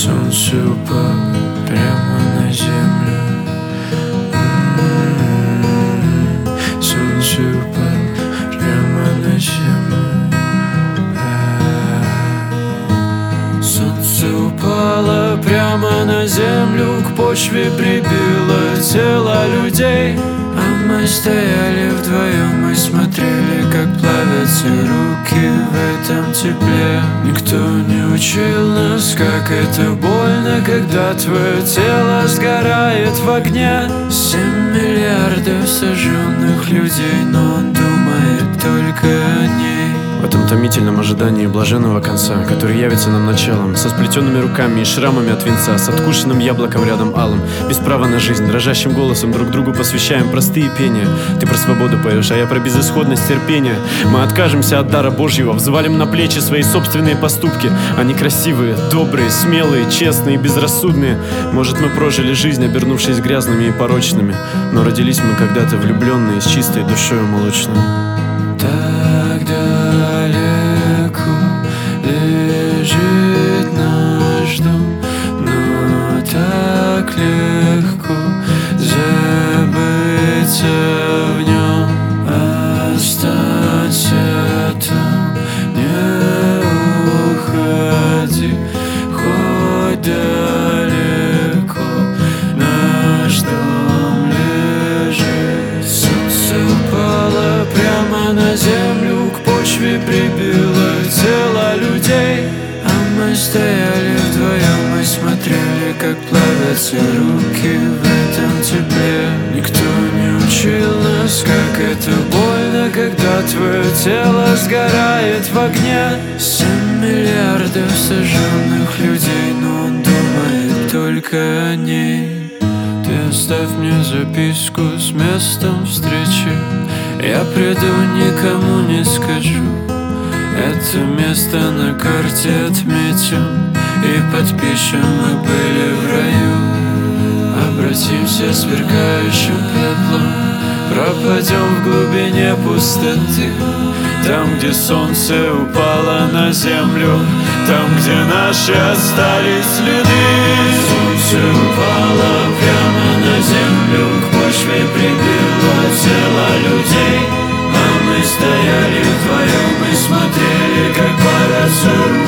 Солнце упало прямо на землю. Солнце упало прямо на землю. Солнце упало прямо на землю, к почве прибило тело людей. А мы стояли вдвоем и смотрели, как плавятся руки в этом тепле. Никто не учил нас, как это больно, когда твое тело сгорает в огне. 7 миллиардов сожженных людей, но он думает только о ней. В этом томительном ожидании блаженного конца, который явится нам началом, со сплетенными руками и шрамами от венца, с откушенным яблоком рядом алым, без права на жизнь, дрожащим голосом друг другу посвящаем простые пения. Ты про свободу поешь, а я про безысходность терпения. Мы откажемся от дара Божьего, взвалим на плечи свои собственные поступки. Они красивые, добрые, смелые, честные и безрассудные. Может, мы прожили жизнь, обернувшись грязными и порочными, но родились мы когда-то влюбленные, с чистой душою молочной. Так далеко лежит наш дом, но так легко забыться в нем. Останься там, не уходи, хоть далеко наш дом лежит. Солнце упало прямо на землю, к почве прибило тело людей. А мы стояли вдвоем и смотрели, как плавятся руки в этом тепле. Никто не учил нас, как это больно, когда твое тело сгорает в огне. 7 миллиардов сожженных людей, но он думает только о ней. Ты оставь мне записку с местом встречи, я приду, никому не скажу. Это место на карте отметим и подпишем: мы были в раю. Обратимся сверкающим пеплом, пропадем в глубине пустоты. Там, где солнце упало на землю, там, где наши остались следы. Солнце упало прямо на землю, к почве прибило тело людей. А мы стояли вдвоем и смотрели, как плавятся руки